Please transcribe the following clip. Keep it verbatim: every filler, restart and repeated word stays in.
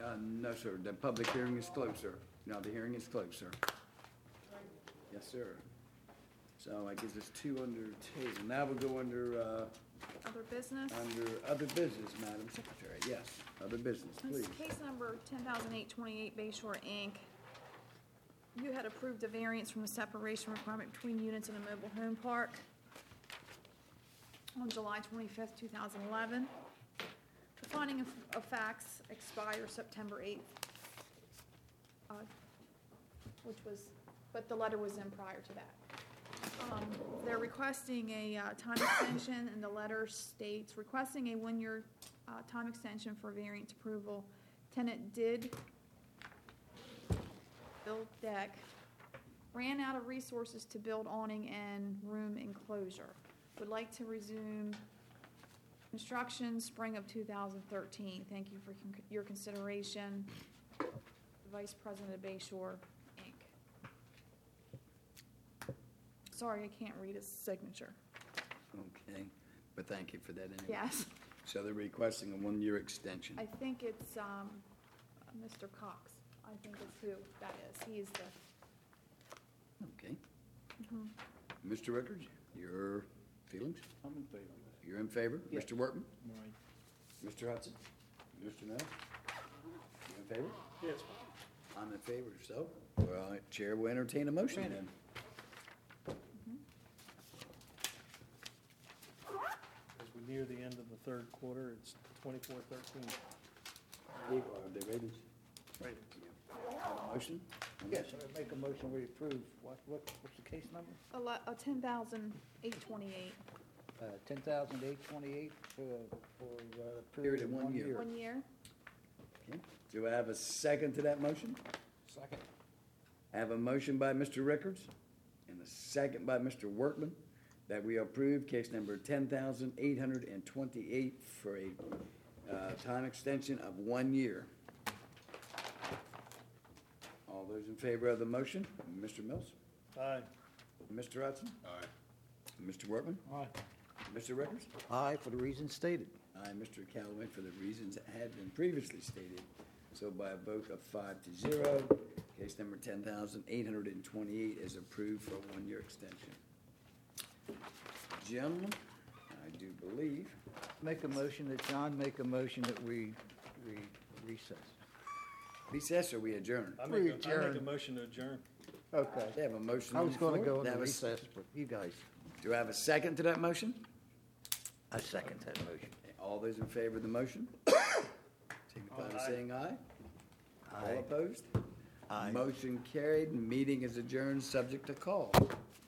Uh, no, sir. The public hearing is closed, sir. No, the hearing is closed, sir. Yes, sir. So that gives us two under table. Now we'll go under, uh, Other business? under other business, Madam Secretary. Yes, other business, This please. is case number ten thousand eight twenty-eight Bayshore, Incorporated. You had approved a variance from the separation requirement between units in a mobile home park on July twenty-fifth, two thousand eleven. The finding of of facts expires September eighth, uh, which was, but the letter was in prior to that. Um, They're requesting a uh, time extension, and the letter states, requesting a one-year uh, time extension for variance approval. Tenant did build deck, ran out of resources to build awning and room enclosure. Would like to resume construction spring of two thousand thirteen. Thank you for con- your consideration. Vice President of Bayshore, Incorporated. Sorry, I can't read his signature. Okay, but thank you for that anyway. Yes, So they're requesting a one-year extension. I think it's um, uh, Mister Cox. I think it's who that is. He is the, Okay. Mister Rickards, your feelings? I'm in favor. You're in favor? Yes. Mister Workman? Right. Mister Hudson? Mister Nell? You in favor? Yes. I'm in favor, so, well, Chair will entertain a motion then. As we near the end of the third quarter, it's twenty-four thirteen. Are they ready? Right. Motion? Yes, I make a motion we approve. What, what, what's the case number? a le- a ten thousand eight twenty-eight. Uh, ten thousand eight twenty-eight for, for, uh. Period of one year. One year. Okay. Do I have a second to that motion? Second. I have a motion by Mister Rickards and a second by Mister Workman that we approve case number ten thousand eight hundred and twenty-eight for a uh, time extension of one year. All those in favor of the motion, Mister Mills, Aye. Mister Hudson, Aye. Mister Workman, Aye. Mister Rickards, Aye, for the reasons stated. I, Mister Callaway, for the reasons that had been previously stated. So by a vote of five to zero, case number ten thousand eight hundred and twenty-eight is approved for a one-year extension. Gentlemen, I do believe, Make a motion that John make a motion that we, we recess. recess or we adjourn? I make, a- I make a Adjourn. motion to adjourn. Okay. They have a motion I on was the gonna floor. go Do I into have a s- recess, but you guys, Do I have a second to that motion? I second that motion. All those in favor of the motion? Signify by Aye. saying aye. All Aye. opposed? Aye. Motion carried, meeting is adjourned, subject to call.